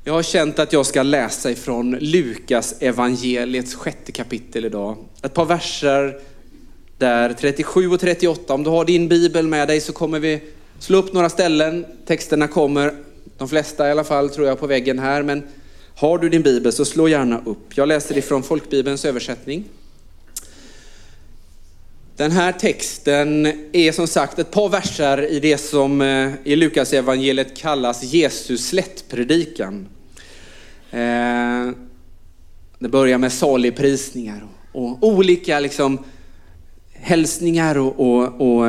Jag har känt att jag ska läsa ifrån Lukas evangeliets 6:e kapitel idag. Ett par verser där, 37 och 38. Om du har din bibel med dig så kommer vi slå upp några ställen. Texterna kommer, de flesta i alla fall tror jag, på väggen här. Men har du din bibel så slå gärna upp. Jag läser ifrån Folkbibelns översättning. Den här texten är som sagt ett par verser i det som i Lukas evangeliet kallas Jesus slättpredikan. Det börjar med saligprisningar och olika liksom hälsningar och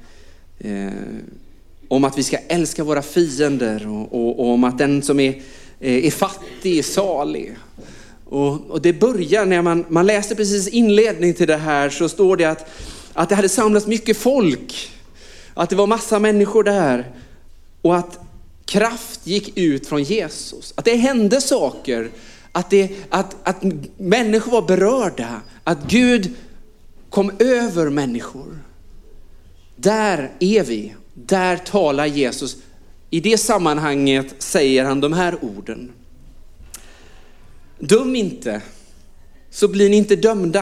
om att vi ska älska våra fiender och om att den som är fattig är salig. Och det börjar när man läser precis inledning till det här, så står det att det hade samlats mycket folk. Att det var massa människor där. Och att kraft gick ut från Jesus. Att det hände saker. Att människor var berörda. Att Gud kom över människor. Där är vi. Där talar Jesus. I det sammanhanget säger han de här orden. Döm inte, så blir ni inte dömda.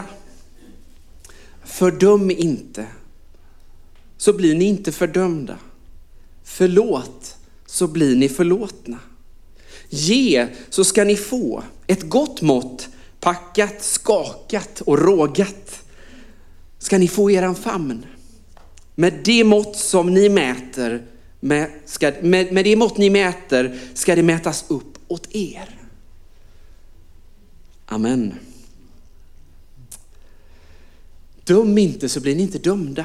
Fördöm inte, så blir ni inte fördömda. Förlåt, så blir ni förlåtna. Ge, så ska ni få. Ett gott mått, packat, skakat och rågat, ska ni få eran famn. Med det mått som ni mäter, med det mått ni mäter ska det mätas upp åt er. Amen. Döm inte, så blir ni inte dömda.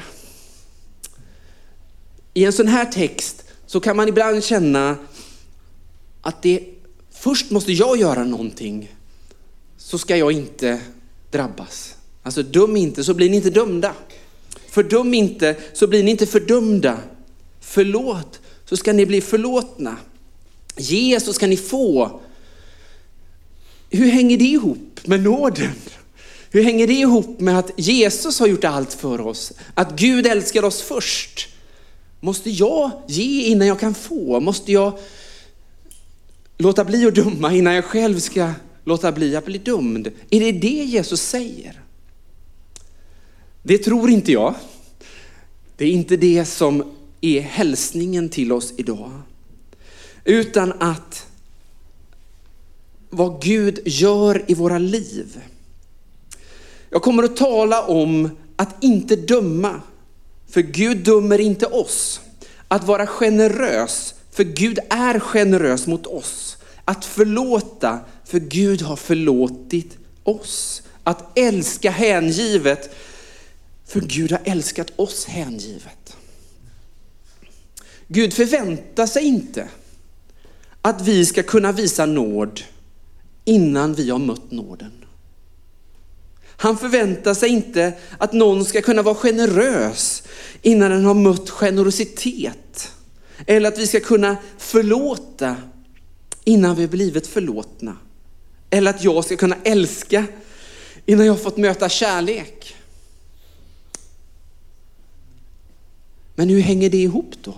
I en sån här text så kan man ibland känna att först måste jag göra någonting, så ska jag inte drabbas. Alltså döm inte, så blir ni inte dömda. Fördöm inte, så blir ni inte fördömda. Förlåt, så ska ni bli förlåtna. Ge, så ska ni få. Hur hänger det ihop med nåden? Hur hänger det ihop med att Jesus har gjort allt för oss? Att Gud älskar oss först. Måste jag ge innan jag kan få? Måste jag låta bli att döma innan jag själv ska låta bli att bli dömd? Är det Jesus säger? Det tror inte jag. Det är inte det som är hälsningen till oss idag. Utan att vad Gud gör i våra liv. Jag kommer att tala om att inte döma, för Gud dömer inte oss. Att vara generös, för Gud är generös mot oss. Att förlåta, för Gud har förlåtit oss. Att älska hängivet, för Gud har älskat oss hängivet. Gud förväntar sig inte att vi ska kunna visa nåd innan vi har mött nåden. Han förväntar sig inte att någon ska kunna vara generös innan den har mött generositet. Eller att vi ska kunna förlåta innan vi har blivit förlåtna. Eller att jag ska kunna älska innan jag har fått möta kärlek. Men hur hänger det ihop då?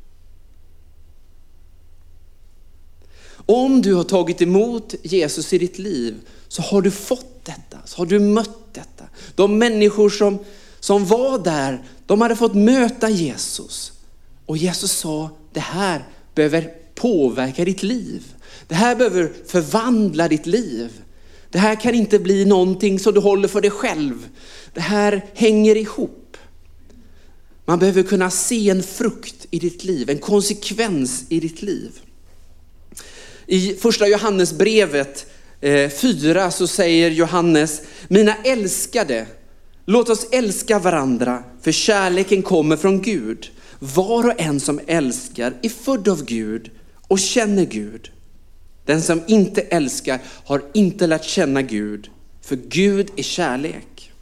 Om du har tagit emot Jesus i ditt liv, så har du fått detta. Så har du mött detta. De människor som var där, de hade fått möta Jesus. Och Jesus sa, det här behöver påverka ditt liv. Det här behöver förvandla ditt liv. Det här kan inte bli någonting som du håller för dig själv. Det här hänger ihop. Man behöver kunna se en frukt i ditt liv, en konsekvens i ditt liv. I första Johannesbrevet 4 så säger Johannes: mina älskade, låt oss älska varandra, för kärleken kommer från Gud. Var och en som älskar är född av Gud och känner Gud. Den som inte älskar har inte lärt känna Gud, för Gud är kärlek.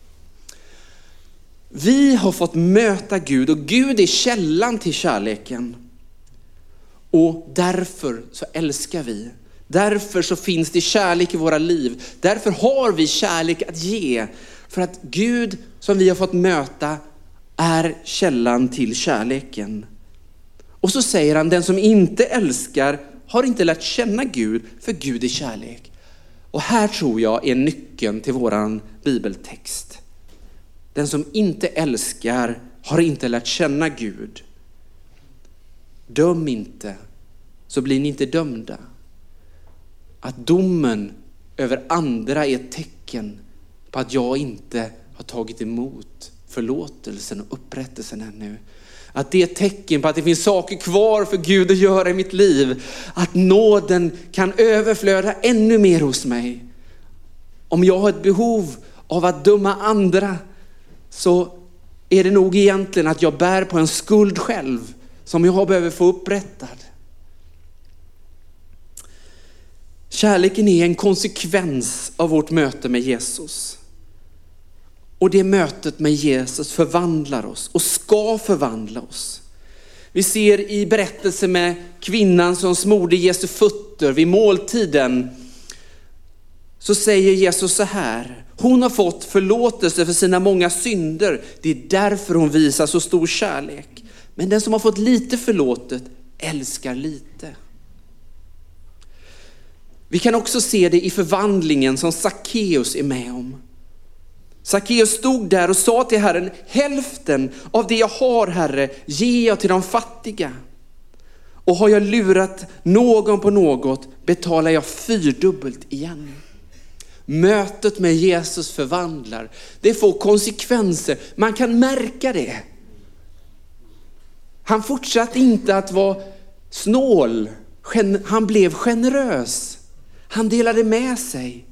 Vi har fått möta Gud, och Gud är källan till kärleken. Och därför så älskar vi. Därför så finns det kärlek i våra liv. Därför har vi kärlek att ge. För att Gud som vi har fått möta är källan till kärleken. Och så säger han, den som inte älskar har inte lärt känna Gud, för Gud är kärlek. Och här tror jag är nyckeln till våran bibeltext. Den som inte älskar har inte lärt känna Gud. Döm inte, så blir ni inte dömda. Att domen över andra är ett tecken på att jag inte har tagit emot förlåtelsen och upprättelsen ännu. Att det är ett tecken på att det finns saker kvar för Gud att göra i mitt liv. Att nåden kan överflöda ännu mer hos mig. Om jag har ett behov av att döma andra, så är det nog egentligen att jag bär på en skuld själv som jag behöver få upprättad. Kärleken är en konsekvens av vårt möte med Jesus. Och det mötet med Jesus förvandlar oss och ska förvandla oss. Vi ser i berättelsen med kvinnan som smorde Jesu fötter vid måltiden. Så säger Jesus så här: hon har fått förlåtelse för sina många synder. Det är därför hon visar så stor kärlek. Men den som har fått lite förlåtet älskar lite. Vi kan också se det i förvandlingen som Sackeus är med om. Sackeus stod där och sa till Herren: hälften av det jag har, Herre, ger jag till de fattiga. Och har jag lurat någon på något, betalar jag 4-dubbelt igen. Mötet med Jesus förvandlar. Det får konsekvenser. Man kan märka det. Han fortsatte inte att vara snål. Han blev generös. Han delade med sig.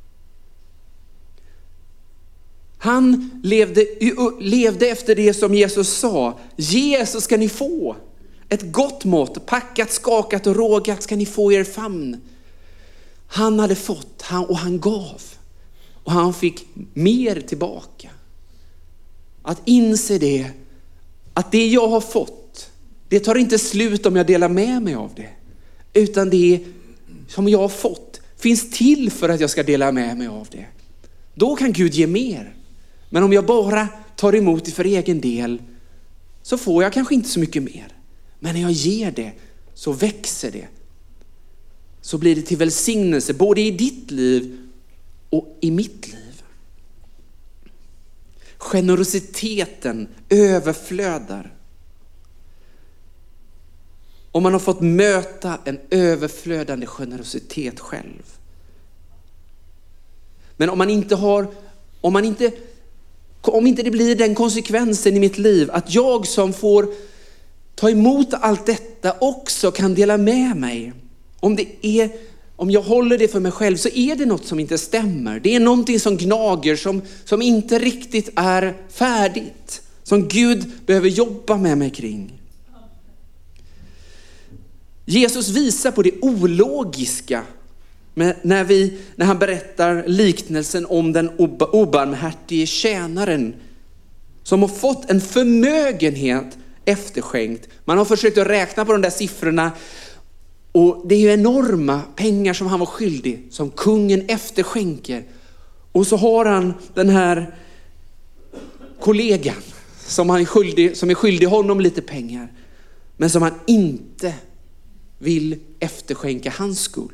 Han levde efter det som Jesus sa. Ge så ska ni få. Ett gott mått, packat, skakat och rågat ska ni få i er famn. Han hade fått och han gav. Och han fick mer tillbaka. Att inse det. Att det jag har fått, det tar inte slut om jag delar med mig av det. Utan det som jag har fått finns till för att jag ska dela med mig av det. Då kan Gud ge mer. Men om jag bara tar emot det för egen del, så får jag kanske inte så mycket mer. Men när jag ger det, så växer det. Så blir det till välsignelse både i ditt liv och i mitt liv. Generositeten överflödar. Om man har fått möta en överflödande generositet själv. Men om inte det blir den konsekvensen i mitt liv att jag som får ta emot allt detta också kan dela med mig. Om jag håller det för mig själv, så är det något som inte stämmer. Det är någonting som gnager, som inte riktigt är färdigt. Som Gud behöver jobba med mig kring. Jesus visar på det ologiska när han berättar liknelsen om den obarmhärtige tjänaren som har fått en förmögenhet efterskänkt. Man har försökt att räkna på de där siffrorna, och det är ju enorma pengar som han var skyldig, som kungen efterskänker. Och så har han den här kollegan som är skyldig honom lite pengar, men som han inte vill efterskänka hans skuld.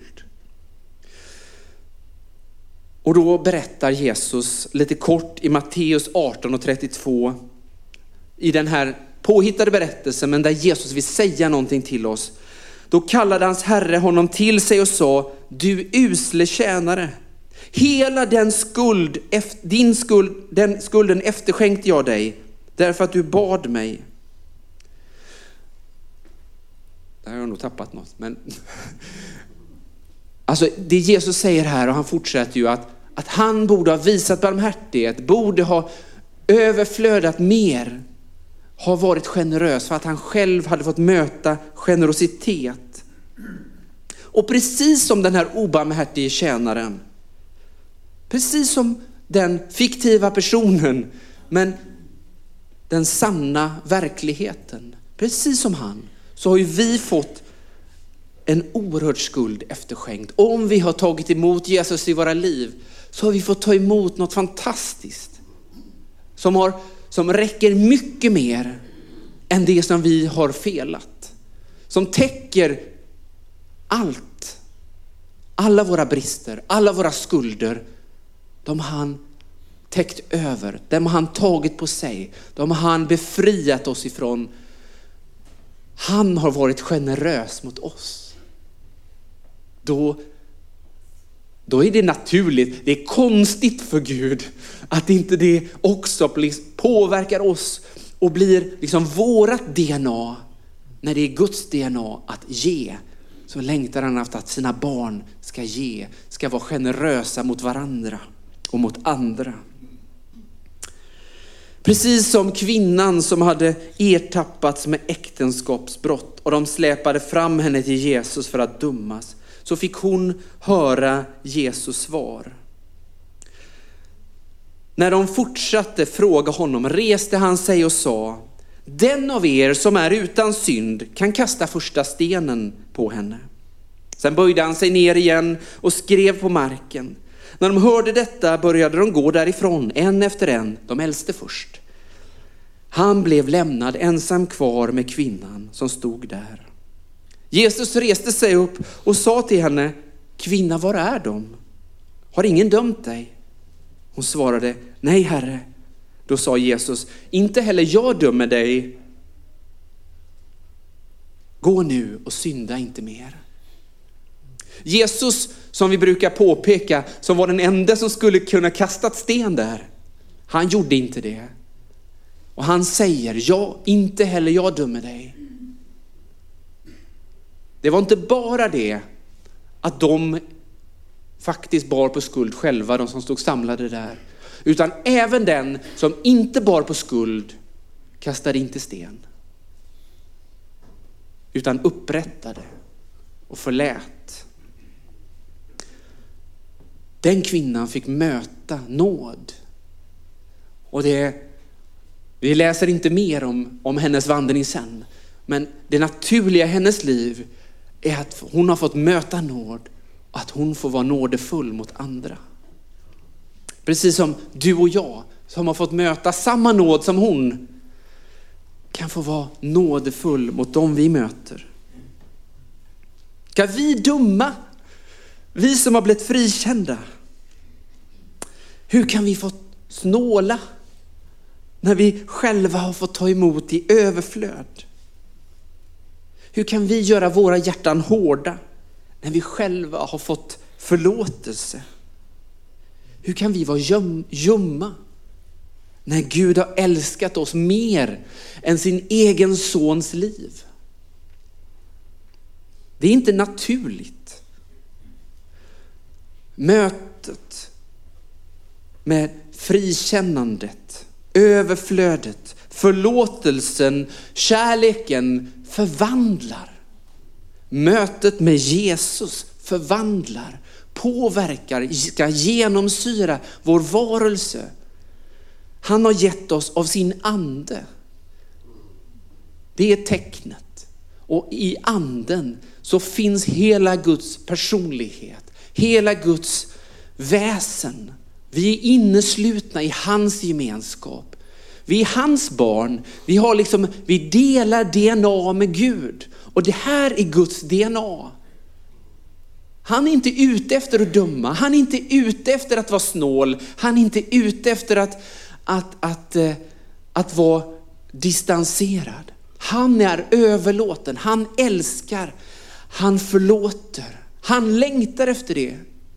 Och då berättar Jesus lite kort i Matteus 18:32 i den här påhittade berättelsen, men där Jesus vill säga någonting till oss. Då kallade hans herre honom till sig och sa: du usle tjänare, hela den skulden efterskänkte jag dig, därför att du bad mig. Där har jag nog tappat något. Men alltså det Jesus säger här, och han fortsätter ju att han borde ha visat barmhärtighet, borde ha överflödat mer, har varit generös för att han själv hade fått möta generositet. Och precis som den här obarmhärtige tjänaren, precis som den fiktiva personen, men den sanna verkligheten, precis som han, så har ju vi fått en oerhörd skuld efterskänkt. Om vi har tagit emot Jesus i våra liv, så har vi fått ta emot något fantastiskt som räcker mycket mer än det som vi har felat. Som täcker alla våra brister, alla våra skulder, de har han täckt över. De har han tagit på sig. De har han befriat oss ifrån. Han har varit generös mot oss. Då är det naturligt. Det är konstigt för Gud att inte det också påverkar oss och blir liksom vårat DNA. När det är Guds DNA att ge, så längtar han efter att sina barn ska ge, ska vara generösa mot varandra och mot andra. Precis som kvinnan som hade ertappats med äktenskapsbrott och de släpade fram henne till Jesus för att dömas, så fick hon höra Jesus svar. När de fortsatte fråga honom reste han sig och sa: den av er som är utan synd kan kasta första stenen på henne. Sen böjde han sig ner igen och skrev på marken. När de hörde detta började de gå därifrån, en efter en, de äldste först. Han blev lämnad ensam kvar med kvinnan som stod där. Jesus reste sig upp och sa till henne: kvinna, var är de? Har ingen dömt dig? Hon svarade: nej, Herre. Då sa Jesus: inte heller jag dömer dig. Gå nu och synda inte mer. Jesus, som vi brukar påpeka, som var den enda som skulle kunna kasta sten där, han gjorde inte det. Och han säger: ja, inte heller jag dömer dig. Det var inte bara det att de faktiskt bar på skuld själva, de som stod samlade där. Utan även den som inte bar på skuld kastade inte sten. Utan upprättade och förlät. Den kvinnan fick möta nåd. Och vi läser inte mer om hennes vandring sen. Men det naturliga i hennes liv är att hon har fått möta nåd. Och att hon får vara nådefull mot andra. Precis som du och jag som har fått möta samma nåd som hon kan få vara nådefull mot dem vi möter. Ska vi döma? Vi som har blivit frikända. Hur kan vi få snåla när vi själva har fått ta emot i överflöd? Hur kan vi göra våra hjärtan hårda när vi själva har fått förlåtelse? Hur kan vi vara ljumma när Gud har älskat oss mer än sin egen sons liv? Det är inte naturligt. Mötet med frikännandet, överflödet, förlåtelsen, kärleken förvandlar. Mötet med Jesus förvandlar, påverkar, ska genomsyra vår varelse. Han har gett oss av sin ande. Det är tecknet. Och i anden så finns hela Guds personlighet, hela Guds väsen. Vi är inneslutna i hans gemenskap. Vi är hans barn. Vi delar DNA med Gud. Och det här är Guds DNA. Han är inte ute efter att döma. Han är inte ute efter att vara snål. Han är inte ute efter att vara distanserad. Han är överlåten. Han älskar. Han förlåter. Han längtar efter det.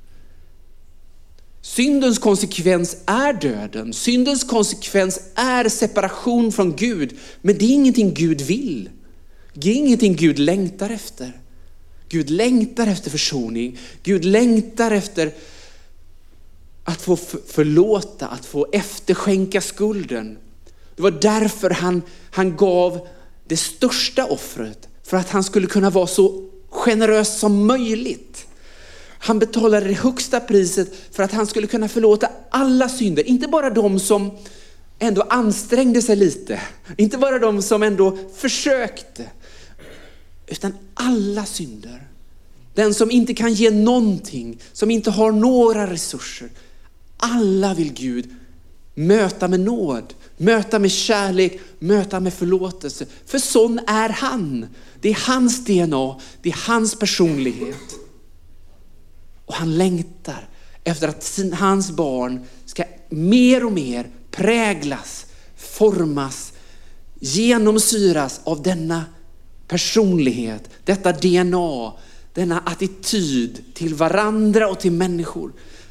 Syndens konsekvens är döden. Syndens konsekvens är separation från Gud. Men det är ingenting Gud vill. Det är ingenting Gud längtar efter. Gud längtar efter försoning. Gud längtar efter att få förlåta, att få efterskänka skulden. Det var därför han gav det största offret. För att han skulle kunna vara så generös som möjligt. Han betalade det högsta priset för att han skulle kunna förlåta alla synder. Inte bara de som ändå ansträngde sig lite. Inte bara de som ändå försökte. Utan alla synder. Den som inte kan ge någonting. Som inte har några resurser. Alla vill Gud möta med nåd. Möta med kärlek, möta med förlåtelse. För sån är han. Det är hans DNA, det är hans personlighet. Och han längtar efter att hans barn ska mer och mer präglas, formas, genomsyras av denna personlighet, detta DNA, denna attityd till varandra och till människor.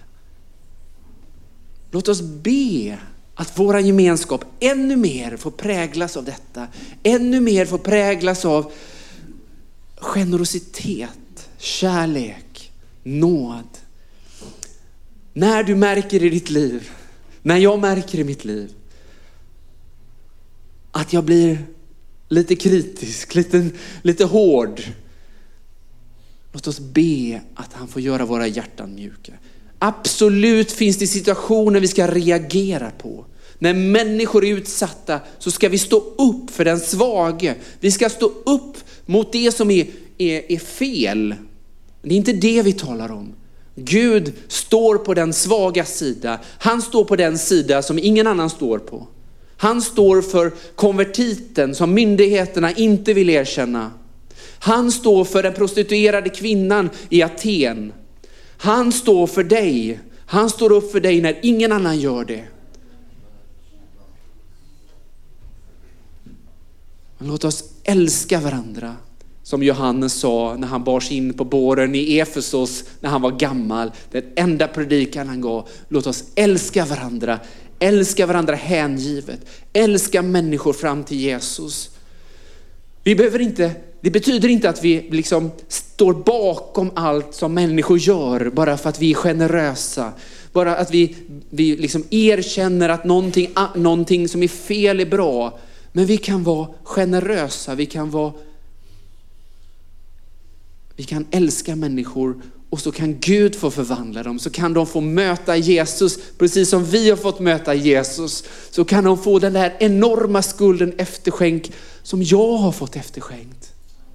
Låt oss be att våra gemenskap ännu mer får präglas av detta. Ännu mer får präglas av generositet, kärlek, nåd. När du märker i ditt liv, när jag märker i mitt liv att jag blir lite kritisk, lite hård. Låt oss be att han får göra våra hjärtan mjuka. Absolut finns det situationer vi ska reagera på. När människor är utsatta så ska vi stå upp för den svage. Vi ska stå upp mot det som är fel. Det är inte det vi talar om. Gud står på den svaga sida. Han står på den sida som ingen annan står på. Han står för konvertiten som myndigheterna inte vill erkänna. Han står för den prostituerade kvinnan i Aten. Han står för dig. Han står upp för dig när ingen annan gör det. Men låt oss älska varandra. Som Johannes sa när han bars in på båren i Efesos när han var gammal. Den enda predikan han gav. Låt oss älska varandra. Älska varandra hängivet. Älska människor fram till Jesus. Det betyder inte att vi liksom står bakom allt som människor gör bara för att vi är generösa. Bara att vi liksom erkänner att någonting som är fel är bra. Men vi kan vara generösa. Vi kan älska människor och så kan Gud få förvandla dem. Så kan de få möta Jesus precis som vi har fått möta Jesus. Så kan de få den där enorma skulden efterskänk som jag har fått efterskänkt.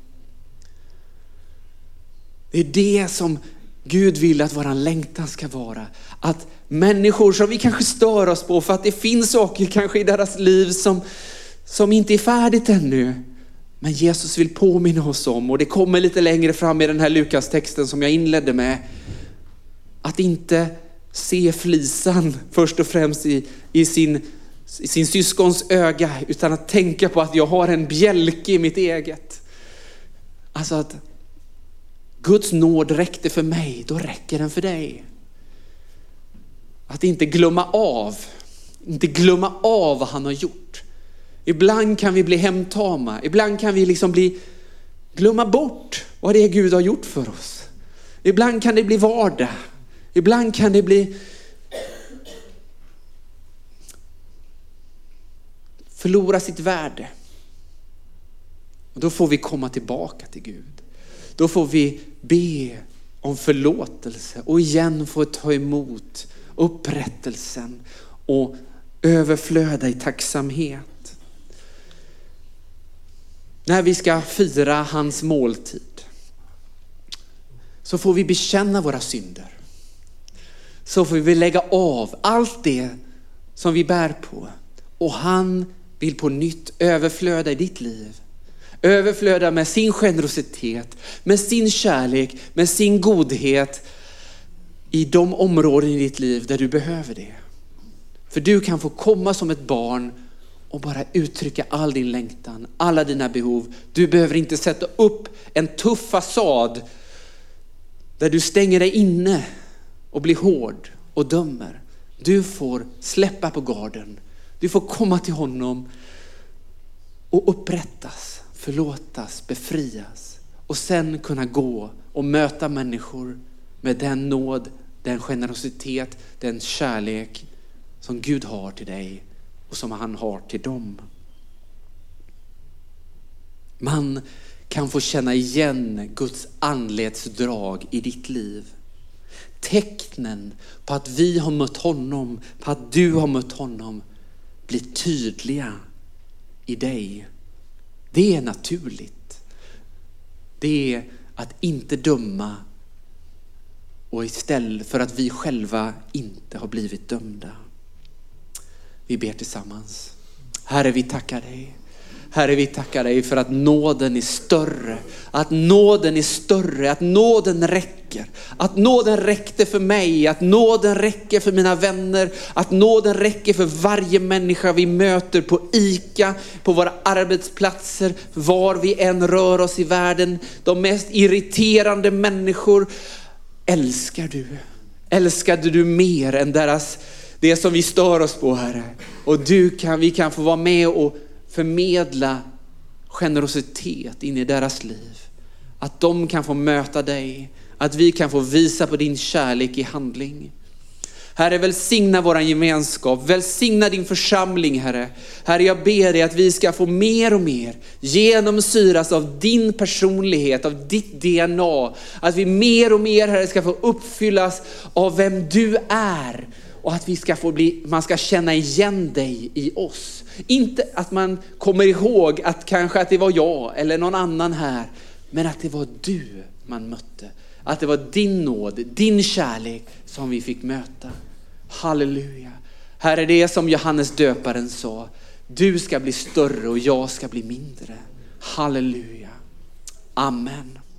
Det är det som Gud vill att våran längtan ska vara. Att människor som vi kanske stör oss på för att det finns saker kanske i deras liv som inte är färdigt ännu. Men Jesus vill påminna oss om, och det kommer lite längre fram i den här Lukas-texten som jag inledde med. Att inte se flisan först och främst i sin syskons öga, utan att tänka på att jag har en bjälke i mitt eget. Alltså att Guds nåd räckte för mig, då räcker den för dig. Att inte glömma av vad han har gjort. Ibland kan vi bli hemtama. Ibland kan vi liksom glömma bort vad det är Gud har gjort för oss. Ibland kan det bli vardag. Ibland kan det bli förlora sitt värde. Och då får vi komma tillbaka till Gud. Då får vi be om förlåtelse och igen få ta emot upprättelsen och överflöda i tacksamhet. När vi ska fira hans måltid så får vi bekänna våra synder. Så får vi lägga av allt det som vi bär på. Och han vill på nytt överflöda i ditt liv. Överflöda med sin generositet, med sin kärlek, med sin godhet i de områden i ditt liv där du behöver det. För du kan få komma som ett barn och bara uttrycka all din längtan, alla dina behov. Du behöver inte sätta upp en tuff fasad där du stänger dig inne och blir hård och dömer. Du får släppa på garden. Du får komma till honom och upprättas, förlåtas, befrias. Och sen kunna gå och möta människor med den nåd, den generositet, den kärlek som Gud har till dig och som han har till dem. Man kan få känna igen Guds andlighetsdrag i ditt liv. Tecknen på att vi har mött honom, på att du har mött honom blir tydliga i dig. Det är naturligt. Det är att inte döma och istället för att vi själva inte har blivit dömda. Vi ber tillsammans. Herre, vi tackar dig. Herre, vi tackar dig för att nåden är större. Att nåden är större, att nåden räcker. Att nåden räckte för mig, att nåden räcker för mina vänner. Att nåden räcker för varje människa vi möter på ICA, på våra arbetsplatser, var vi än rör oss i världen. De mest irriterande människor älskar du. Älskade du mer än det som vi stör oss på, Herre. Och vi kan få vara med och förmedla generositet in i deras liv. Att de kan få möta dig. Att vi kan få visa på din kärlek i handling. Herre, välsigna våran gemenskap. Välsigna din församling, Herre. Herre, jag ber dig att vi ska få mer och mer genomsyras av din personlighet, av ditt DNA. Att vi mer och mer, Herre, ska få uppfyllas av vem du är. Och att vi ska man ska känna igen dig i oss. Inte att man kommer ihåg att kanske att det var jag eller någon annan här. Men att det var du man mötte. Att det var din nåd, din kärlek som vi fick möta. Halleluja. Herre, det är som Johannes döparen sa. Du ska bli större och jag ska bli mindre. Halleluja. Amen.